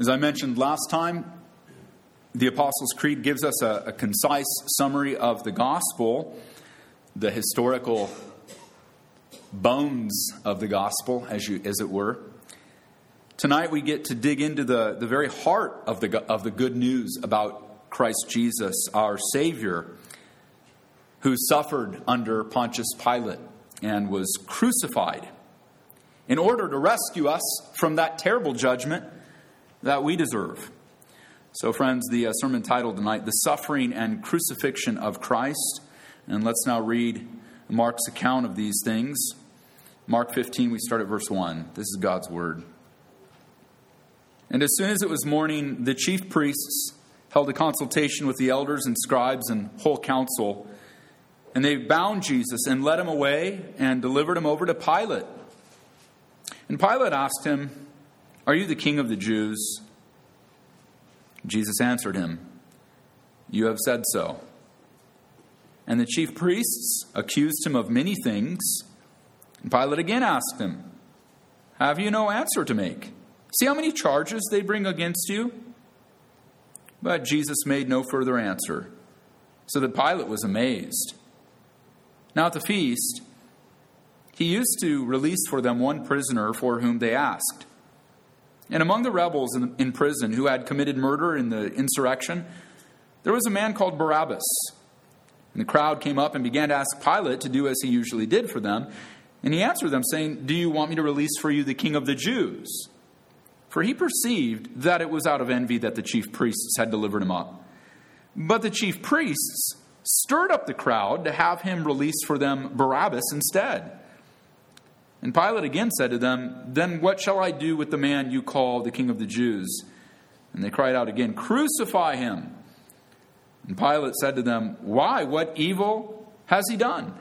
As I mentioned last time, the Apostles' Creed gives us a concise summary of the gospel, the historical bones of the gospel, as it were. Tonight we get to dig into the very heart of the good news about Christ Jesus, our Savior, who suffered under Pontius Pilate and was crucified in order to rescue us from that terrible judgment that we deserve. So, friends, the sermon title tonight, The Suffering and Crucifixion of Christ. And let's now read Mark's account of these things. Mark 15, we start at verse 1. This is God's word. And as soon as it was morning, the chief priests held a consultation with the elders and scribes and whole council. And they bound Jesus and led him away and delivered him over to Pilate. And Pilate asked him, "Are you the king of the Jews?" Jesus answered him, "You have said so." And the chief priests accused him of many things. And Pilate again asked him, "Have you no answer to make? See how many charges they bring against you?" But Jesus made no further answer, so that Pilate was amazed. Now at the feast, he used to release for them one prisoner for whom they asked. And among the rebels in prison who had committed murder in the insurrection, there was a man called Barabbas. And the crowd came up and began to ask Pilate to do as he usually did for them. And he answered them, saying, "Do you want me to release for you the king of the Jews?" For he perceived that it was out of envy that the chief priests had delivered him up. But the chief priests stirred up the crowd to have him release for them Barabbas instead. And Pilate again said to them, "Then what shall I do with the man you call the king of the Jews?" And they cried out again, "Crucify him!" And Pilate said to them, "Why? What evil has he done?"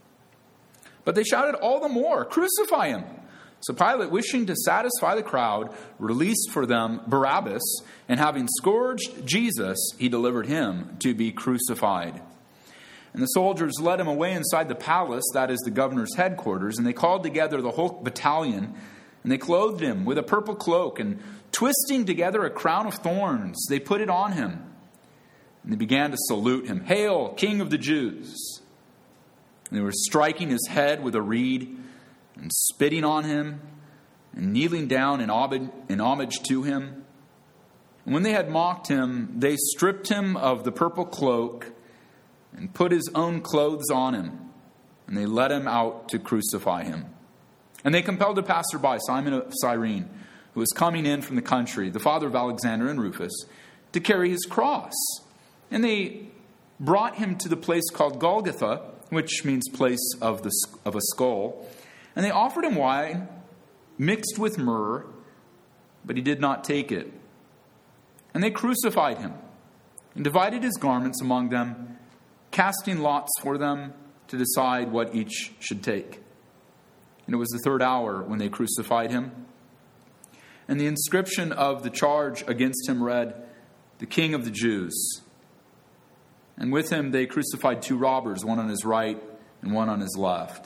But they shouted all the more, "Crucify him!" So Pilate, wishing to satisfy the crowd, released for them Barabbas, and having scourged Jesus, he delivered him to be crucified. And the soldiers led him away inside the palace, that is the governor's headquarters, and they called together the whole battalion, and they clothed him with a purple cloak, and twisting together a crown of thorns, they put it on him. And they began to salute him, "Hail, King of the Jews!" And they were striking his head with a reed, and spitting on him, and kneeling down in homage to him. And when they had mocked him, they stripped him of the purple cloak, and put his own clothes on him, and they led him out to crucify him. And they compelled a passerby, Simon of Cyrene, who was coming in from the country, the father of Alexander and Rufus, to carry his cross. And they brought him to the place called Golgotha, which means place of a skull. And they offered him wine mixed with myrrh, but he did not take it. And they crucified him and divided his garments among them, casting lots for them to decide what each should take. And it was the third hour when they crucified him. And the inscription of the charge against him read, "The King of the Jews." And with him they crucified two robbers, one on his right and one on his left.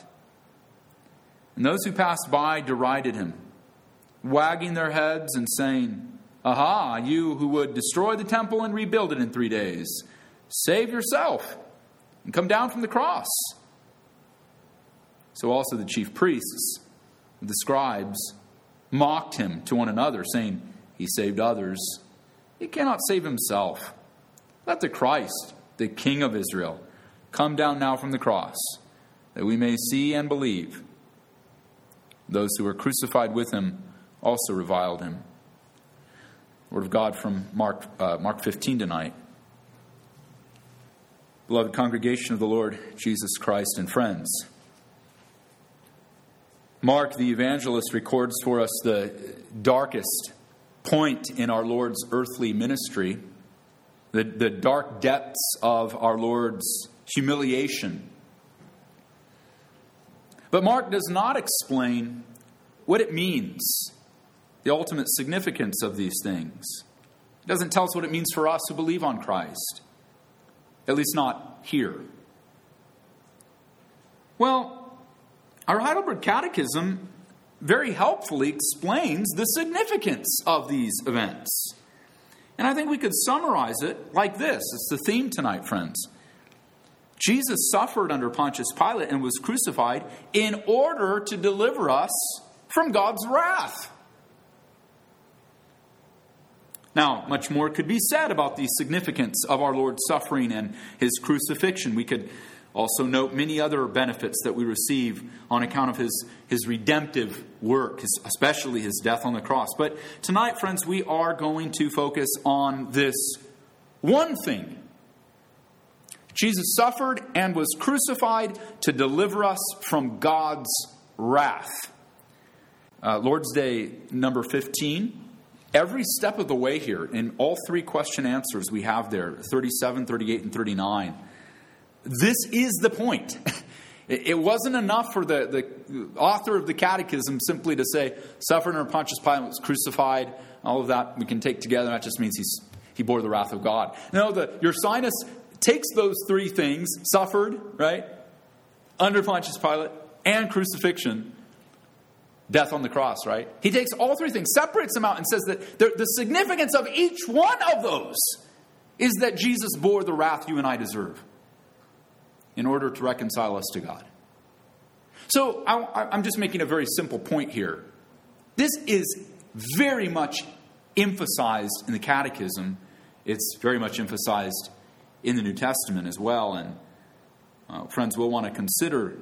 And those who passed by derided him, wagging their heads and saying, "Aha, you who would destroy the temple and rebuild it in 3 days, save yourself and come down from the cross." So also the chief priests, the scribes, mocked him to one another, saying, "He saved others. He cannot save himself. Let the Christ, the King of Israel, come down now from the cross, that we may see and believe." Those who were crucified with him also reviled him. Word of God from Mark 15 tonight. Beloved congregation of the Lord Jesus Christ and friends, Mark the evangelist records for us the darkest point in our Lord's earthly ministry, the dark depths of our Lord's humiliation. But Mark does not explain what it means, the ultimate significance of these things. He doesn't tell us what it means for us who believe on Christ. At least not here. Well, our Heidelberg Catechism very helpfully explains the significance of these events. And I think we could summarize it like this. It's the theme tonight, friends. Jesus suffered under Pontius Pilate and was crucified in order to deliver us from God's wrath. Now, much more could be said about the significance of our Lord's suffering and his crucifixion. We could also note many other benefits that we receive on account of his redemptive work, especially his death on the cross. But tonight, friends, we are going to focus on this one thing. Jesus suffered and was crucified to deliver us from God's wrath. Lord's Day number 15. Every step of the way here, in all three question answers we have there, 37, 38, and 39, this is the point. It wasn't enough for the author of the Catechism simply to say, suffered under Pontius Pilate, was crucified, all of that we can take together. That just means he bore the wrath of God. No, Ursinus takes those three things, suffered, right, under Pontius Pilate, and crucifixion, death on the cross, right? He takes all three things, separates them out, and says that the significance of each one of those is that Jesus bore the wrath you and I deserve in order to reconcile us to God. So I'm just making a very simple point here. This is very much emphasized in the Catechism. It's very much emphasized in the New Testament as well. And friends, we'll want to consider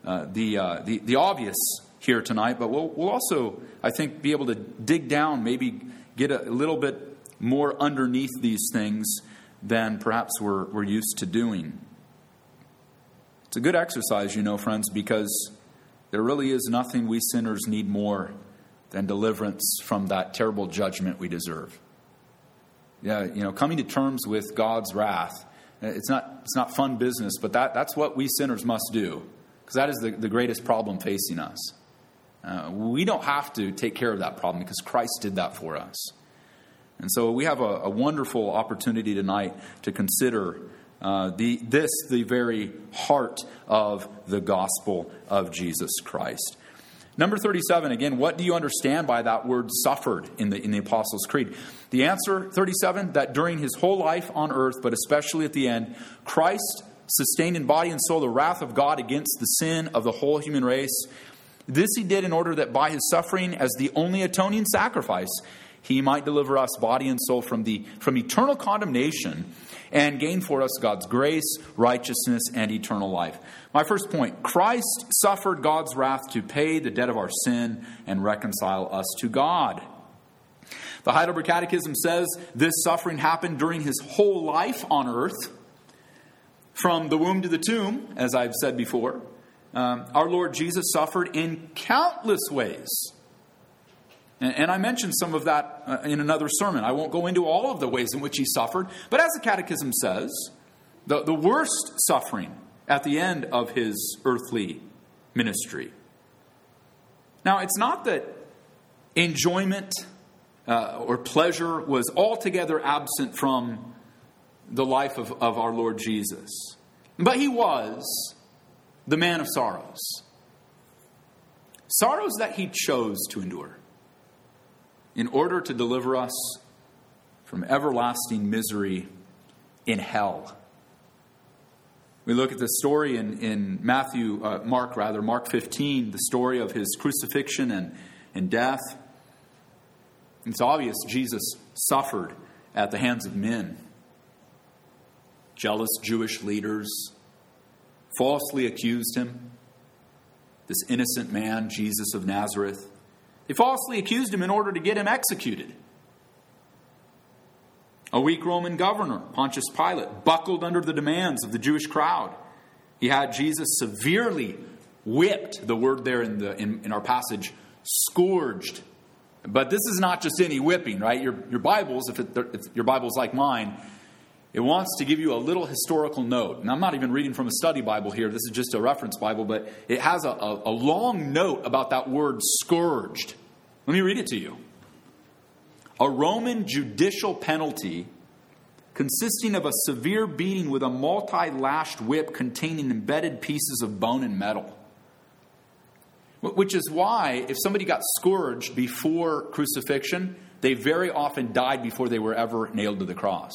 the obvious here tonight, but we'll also, I think, be able to dig down, maybe get a little bit more underneath these things than perhaps we're used to doing. It's a good exercise, friends, because there really is nothing we sinners need more than deliverance from that terrible judgment we deserve. Yeah, coming to terms with God's wrath, it's not fun business, but that's what we sinners must do, because that is the greatest problem facing us. We don't have to take care of that problem because Christ did that for us. And so we have a wonderful opportunity tonight to consider the very heart of the gospel of Jesus Christ. Number 37, again, what do you understand by that word suffered in the Apostles' Creed? The answer, 37, that during his whole life on earth, but especially at the end, Christ sustained in body and soul the wrath of God against the sin of the whole human race. This he did in order that by his suffering as the only atoning sacrifice, he might deliver us body and soul from eternal condemnation and gain for us God's grace, righteousness, and eternal life. My first point, Christ suffered God's wrath to pay the debt of our sin and reconcile us to God. The Heidelberg Catechism says this suffering happened during his whole life on earth, from the womb to the tomb, as I've said before. Our Lord Jesus suffered in countless ways. And I mentioned some of that in another sermon. I won't go into all of the ways in which he suffered. But as the Catechism says, the worst suffering at the end of his earthly ministry. Now, it's not that enjoyment or pleasure was altogether absent from the life of our Lord Jesus. But he was the man of sorrows. Sorrows that he chose to endure in order to deliver us from everlasting misery in hell. We look at the story in Mark 15, the story of his crucifixion and death. It's obvious Jesus suffered at the hands of men. Jealous Jewish leaders falsely accused him. This innocent man, Jesus of Nazareth. They falsely accused him in order to get him executed. A weak Roman governor, Pontius Pilate, buckled under the demands of the Jewish crowd. He had Jesus severely whipped, the word there in our passage, scourged. But this is not just any whipping, right? Your Bibles, if your Bible's like mine, it wants to give you a little historical note. And I'm not even reading from a study Bible here. This is just a reference Bible, but it has a long note about that word scourged. Let me read it to you. A Roman judicial penalty consisting of a severe beating with a multi-lashed whip containing embedded pieces of bone and metal. Which is why if somebody got scourged before crucifixion, they very often died before they were ever nailed to the cross.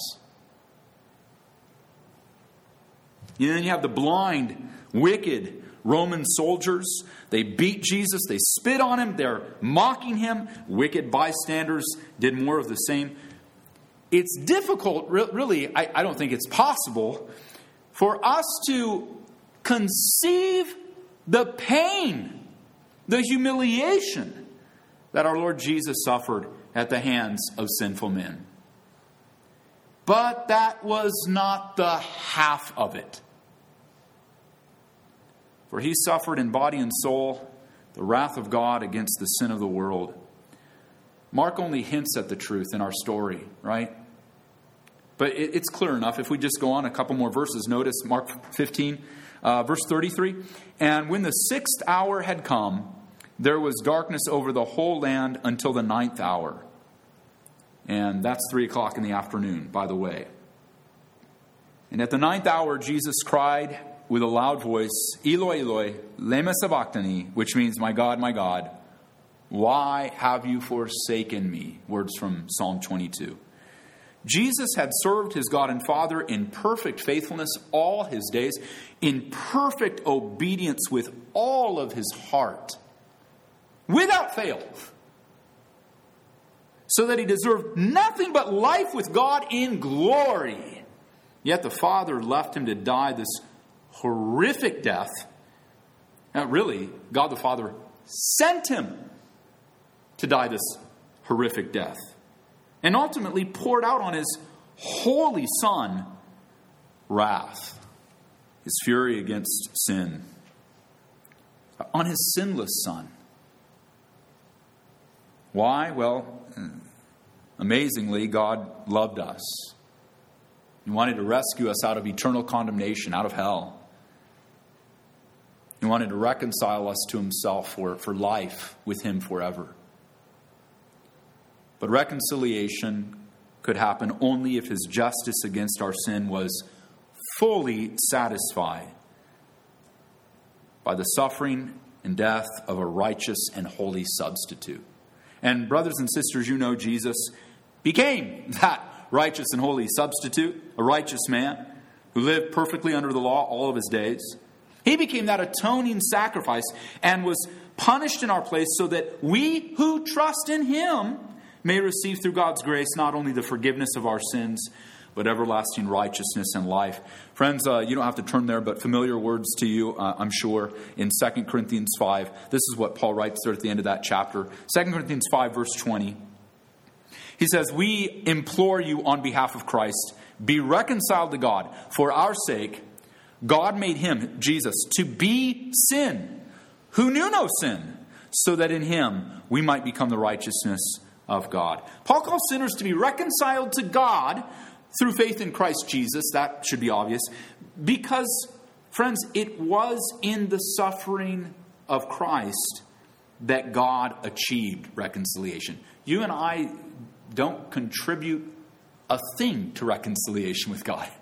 And then you have the blind, wicked Roman soldiers. They beat Jesus. They spit on him. They're mocking him. Wicked bystanders did more of the same. It's difficult, really, I don't think it's possible, for us to conceive the pain, the humiliation that our Lord Jesus suffered at the hands of sinful men. But that was not the half of it. For he suffered in body and soul the wrath of God against the sin of the world. Mark only hints at the truth in our story, right? But it's clear enough. If we just go on a couple more verses, notice Mark 15, verse 33. And when the 6th hour had come, there was darkness over the whole land until the 9th hour. And that's 3 o'clock in the afternoon, by the way. And at the 9th hour, Jesus cried with a loud voice, Eloi, Eloi, lema sabachthani, which means, my God, why have you forsaken me? Words from Psalm 22. Jesus had served his God and Father in perfect faithfulness all his days, in perfect obedience with all of his heart, without fail, so that he deserved nothing but life with God in glory. Yet the Father left him to die this horrific death. Now, really, God the Father sent him to die this horrific death, and ultimately poured out on his holy Son wrath, his fury against sin, on his sinless Son. Why? Well, amazingly, God loved us. He wanted to rescue us out of eternal condemnation, out of hell. He wanted to reconcile us to himself for life with him forever. But reconciliation could happen only if his justice against our sin was fully satisfied by the suffering and death of a righteous and holy substitute. And brothers and sisters, you know Jesus became that righteous and holy substitute, a righteous man who lived perfectly under the law all of his days. He became that atoning sacrifice and was punished in our place so that we who trust in him may receive through God's grace not only the forgiveness of our sins, but everlasting righteousness and life. Friends, you don't have to turn there, but familiar words to you, I'm sure, in 2 Corinthians 5. This is what Paul writes there at the end of that chapter. 2 Corinthians 5, verse 20. He says, we implore you on behalf of Christ, be reconciled to God. For our sake, God made him, Jesus, to be sin, who knew no sin, so that in him we might become the righteousness of God. Paul calls sinners to be reconciled to God through faith in Christ Jesus. That should be obvious. Because, friends, it was in the suffering of Christ that God achieved reconciliation. You and I don't contribute a thing to reconciliation with God.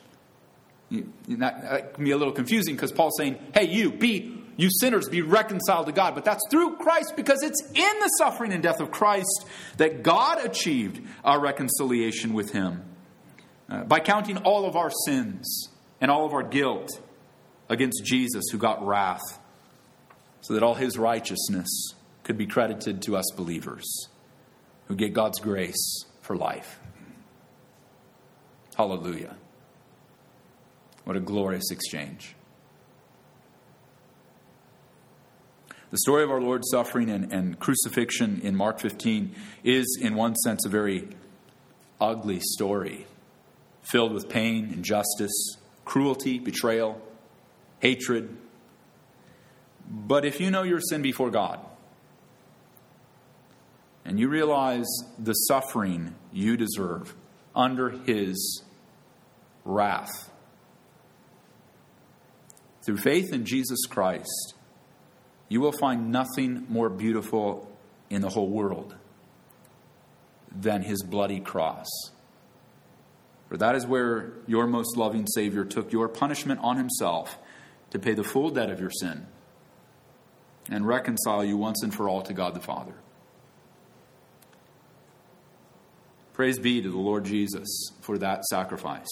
That can be a little confusing because Paul's saying, hey, you sinners, be reconciled to God. But that's through Christ, because it's in the suffering and death of Christ that God achieved our reconciliation with him. By counting all of our sins and all of our guilt against Jesus, who got wrath, so that all his righteousness could be credited to us believers who get God's grace for life. Hallelujah. What a glorious exchange. The story of our Lord's suffering and crucifixion in Mark 15 is, in one sense, a very ugly story, filled with pain, injustice, cruelty, betrayal, hatred. But if you know your sin before God, and you realize the suffering you deserve under his wrath, through faith in Jesus Christ, you will find nothing more beautiful in the whole world than his bloody cross. For that is where your most loving Savior took your punishment on himself to pay the full debt of your sin. and reconcile you once and for all to God the Father. Praise be to the Lord Jesus for that sacrifice.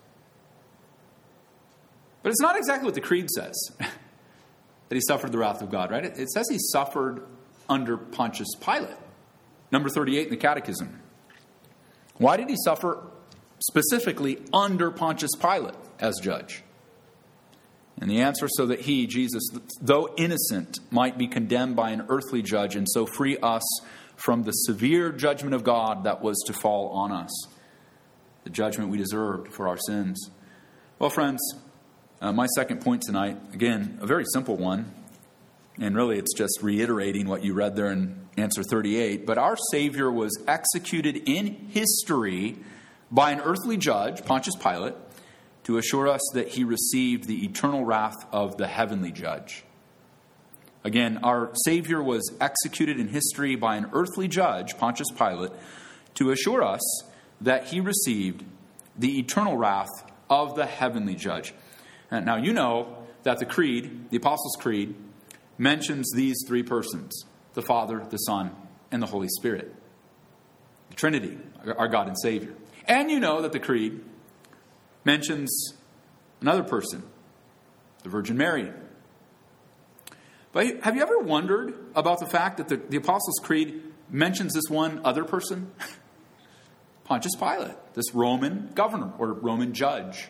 But it's not exactly what the Creed says, that he suffered the wrath of God, right? It says he suffered under Pontius Pilate. Number 38 in the Catechism. Why did he suffer specifically under Pontius Pilate as judge? And the answer, so that he, Jesus, though innocent, might be condemned by an earthly judge and so free us from the severe judgment of God that was to fall on us, the judgment we deserved for our sins. Well, friends, my second point tonight, again, a very simple one, and really it's just reiterating what you read there in answer 38, but our Savior was executed in history by an earthly judge, Pontius Pilate, to assure us that he received the eternal wrath of the heavenly judge. Again, our Savior was executed in history by an earthly judge, Pontius Pilate, to assure us that he received the eternal wrath of the heavenly judge. And now you know that the Creed, the Apostles' Creed, mentions these three persons, the Father, the Son, and the Holy Spirit. The Trinity, our God and Savior. And you know that the Creed mentions another person, the Virgin Mary. But have you ever wondered about the fact that the Apostles' Creed mentions this one other person? Pontius Pilate, this Roman governor or Roman judge.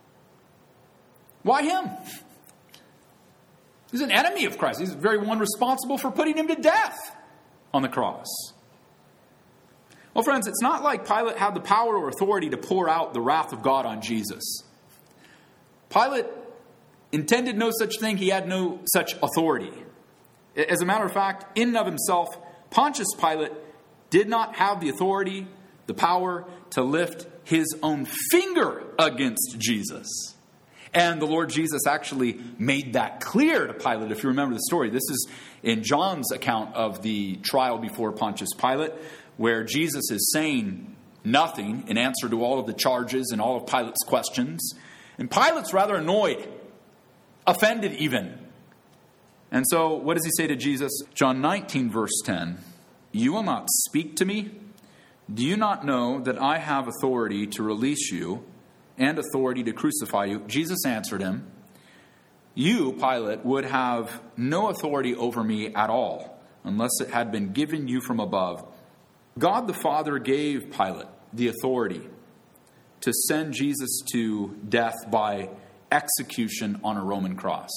Why him? He's an enemy of Christ. He's the very one responsible for putting him to death on the cross. Well, friends, it's not like Pilate had the power or authority to pour out the wrath of God on Jesus. Pilate intended no such thing. He had no such authority. As a matter of fact, in and of himself, Pontius Pilate did not have the authority, the power to lift his own finger against Jesus. And the Lord Jesus actually made that clear to Pilate, if you remember the story. This is in John's account of the trial before Pontius Pilate, where Jesus is saying nothing in answer to all of the charges and all of Pilate's questions. And Pilate's rather annoyed, offended even. And so what does he say to Jesus? John 19, verse 10. You will not speak to me? Do you not know that I have authority to release you and authority to crucify you? Jesus answered him, you, Pilate, would have no authority over me at all, unless it had been given you from above. God the Father gave Pilate the authority to send Jesus to death by execution on a Roman cross.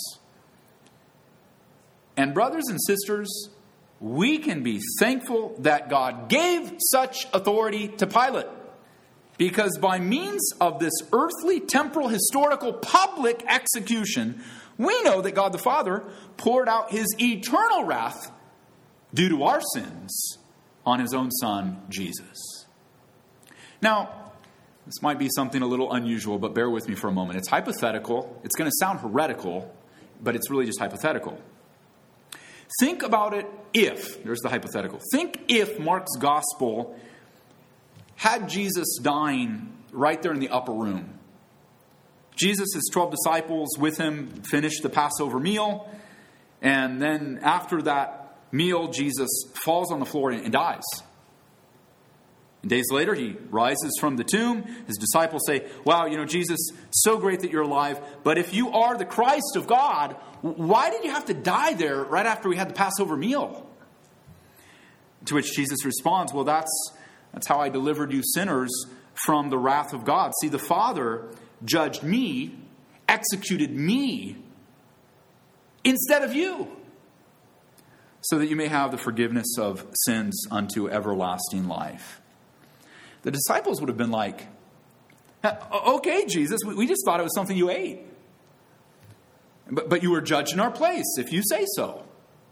And brothers and sisters, we can be thankful that God gave such authority to Pilate. Because by means of this earthly, temporal, historical, public execution, we know that God the Father poured out his eternal wrath due to our sins on his own Son, Jesus. Now, this might be something a little unusual, but bear with me for a moment. It's hypothetical. It's going to sound heretical, but it's really just hypothetical. Think about it if, there's the hypothetical. Think if Mark's gospel had Jesus dying right there in the upper room. Jesus, his 12 disciples with him, finished the Passover meal. And then after that meal, Jesus falls on the floor and dies. And days later, he rises from the tomb. His disciples say, wow, Jesus, so great that you're alive. But if you are the Christ of God, why did you have to die there right after we had the Passover meal? To which Jesus responds, well, that's how I delivered you sinners from the wrath of God. See, the Father judged me, executed me, instead of you, so that you may have the forgiveness of sins unto everlasting life. The disciples would have been like, okay, Jesus, we just thought it was something you ate. But you were judged in our place, if you say so.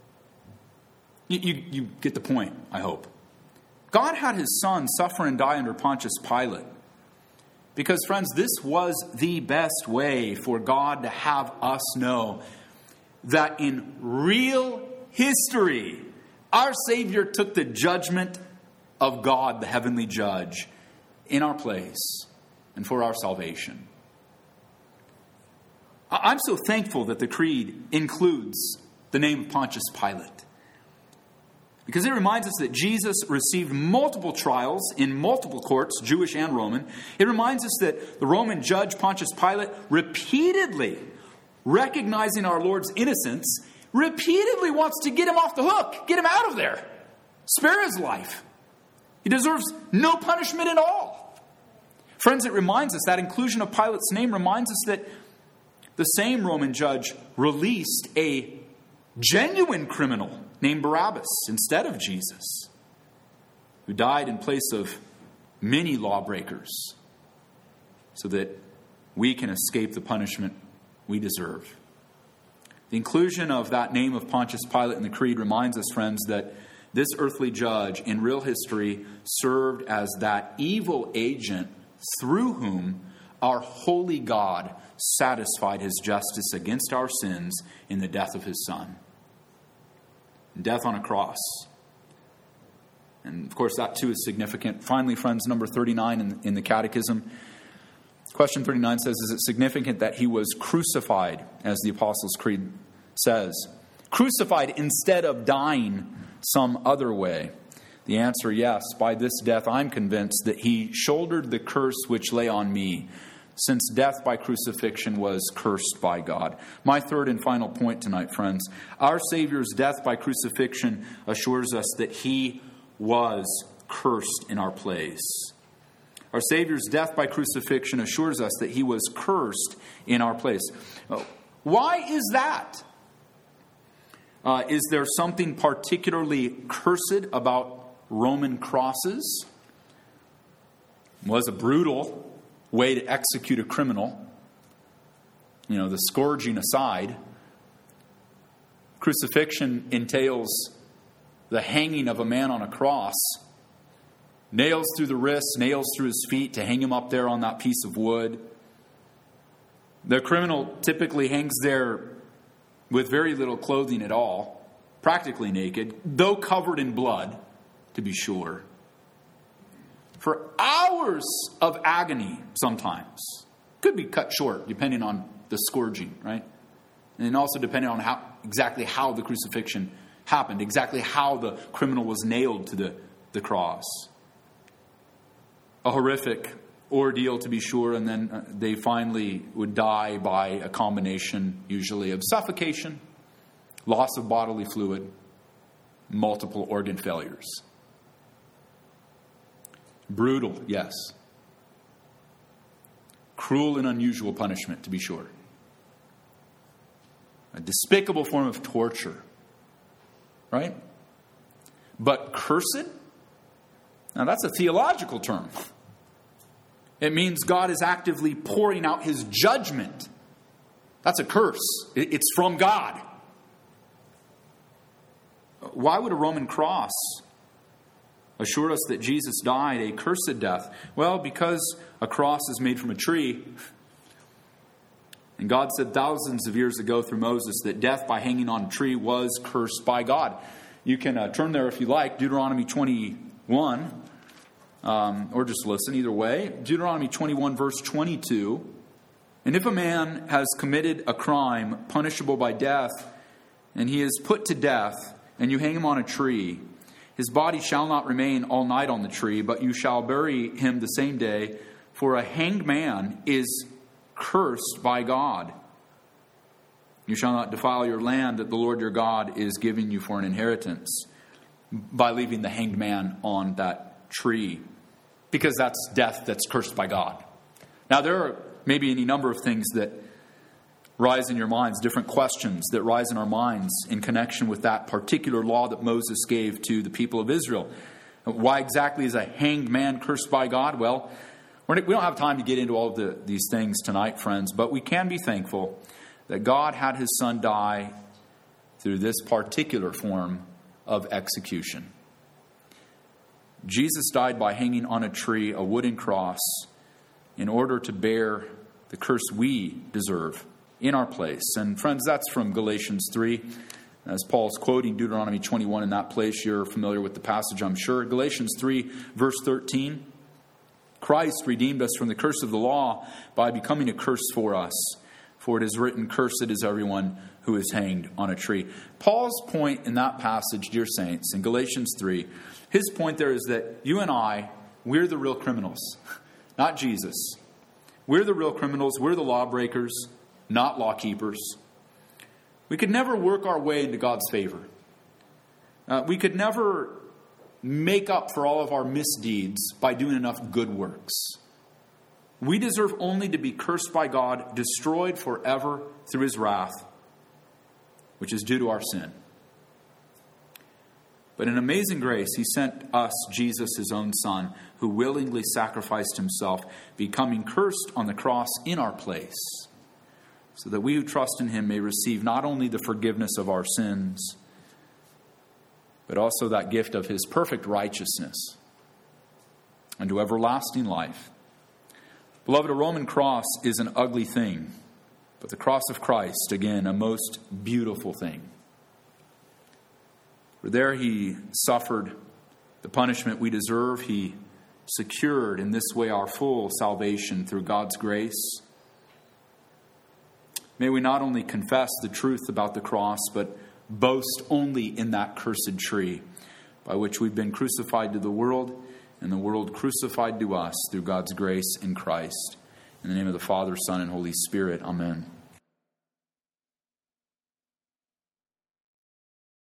You get the point, I hope. God had his Son suffer and die under Pontius Pilate. Because, friends, this was the best way for God to have us know that in real history, our Savior took the judgment of God, the heavenly judge, in our place and for our salvation. I'm so thankful that the Creed includes the name of Pontius Pilate. Because it reminds us that Jesus received multiple trials in multiple courts, Jewish and Roman. It reminds us that the Roman judge, Pontius Pilate, repeatedly, recognizing our Lord's innocence, repeatedly wants to get him off the hook, get him out of there, spare his life. He deserves no punishment at all. Friends, it reminds us, that inclusion of Pilate's name reminds us that the same Roman judge released a genuine criminal named Barabbas instead of Jesus, who died in place of many lawbreakers so that we can escape the punishment we deserve. The inclusion of that name of Pontius Pilate in the Creed reminds us, friends, that this earthly judge in real history served as that evil agent through whom our holy God satisfied his justice against our sins in the death of his Son. Death on a cross. And of course, that too is significant. Finally, friends, number 39 in the Catechism. Question 39 says, is it significant that he was crucified, as the Apostles' Creed says? Crucified instead of dying some other way? The answer, yes. By this death, I'm convinced that he shouldered the curse which lay on me, since death by crucifixion was cursed by God. My third and final point tonight, friends. Our Savior's death by crucifixion assures us that he was cursed in our place. Our Savior's death by crucifixion assures us that he was cursed in our place. Why is that? Is there something particularly cursed about Roman crosses? It was a brutal way to execute a criminal. You know, the scourging aside, crucifixion entails the hanging of a man on a cross. Nails through the wrists, nails through his feet to hang him up there on that piece of wood. The criminal typically hangs there with very little clothing at all, practically naked, though covered in blood, to be sure. For hours of agony sometimes. Could be cut short depending on the scourging, right? And also depending on exactly how the crucifixion happened, exactly how the criminal was nailed to the cross. A horrific ordeal, to be sure, and then they finally would die by a combination usually of suffocation, loss of bodily fluid, multiple organ failures. Brutal, yes. Cruel and unusual punishment, to be sure. A despicable form of torture. Right? But cursed? Now that's a theological term. It means God is actively pouring out his judgment. That's a curse. It's from God. Why would a Roman cross assure us that Jesus died a cursed death? Well, because a cross is made from a tree. And God said thousands of years ago through Moses that death by hanging on a tree was cursed by God. You can turn there if you like, Deuteronomy 21, or just listen either way. Deuteronomy 21 verse 22. And if a man has committed a crime punishable by death, and he is put to death, and you hang him on a tree, his body shall not remain all night on the tree, but you shall bury him the same day, for a hanged man is cursed by God. You shall not defile your land that the Lord your God is giving you for an inheritance by leaving the hanged man on that tree, because that's death that's cursed by God. Now, there are maybe any number of things that rise in your minds, different questions that rise in our minds in connection with that particular law that Moses gave to the people of Israel. Why exactly is a hanged man cursed by God? Well, we don't have time to get into all of these things tonight, friends, but we can be thankful that God had his Son die through this particular form of execution. Jesus died by hanging on a tree, a wooden cross, in order to bear the curse we deserve in our place. And friends, that's from Galatians 3. As Paul's quoting Deuteronomy 21 in that place, you're familiar with the passage, I'm sure. Galatians 3, verse 13. Christ redeemed us from the curse of the law by becoming a curse for us. For it is written, cursed is everyone who is hanged on a tree. Paul's point in that passage, dear saints, in Galatians 3, his point there is that you and I, we're the real criminals, not Jesus. We're the real criminals. We're the lawbreakers, not law keepers. We could never work our way into God's favor. We could never make up for all of our misdeeds by doing enough good works. We deserve only to be cursed by God, destroyed forever through his wrath, which is due to our sin. But in amazing grace, he sent us Jesus, his own Son, who willingly sacrificed himself, becoming cursed on the cross in our place, so that we who trust in him may receive not only the forgiveness of our sins, but also that gift of his perfect righteousness and to everlasting life. Beloved, a Roman cross is an ugly thing, but the cross of Christ, again, a most beautiful thing. For there he suffered the punishment we deserve. He secured in this way our full salvation through God's grace. May we not only confess the truth about the cross, but boast only in that cursed tree by which we've been crucified to the world and the world crucified to us through God's grace in Christ. In the name of the Father, Son, and Holy Spirit, amen.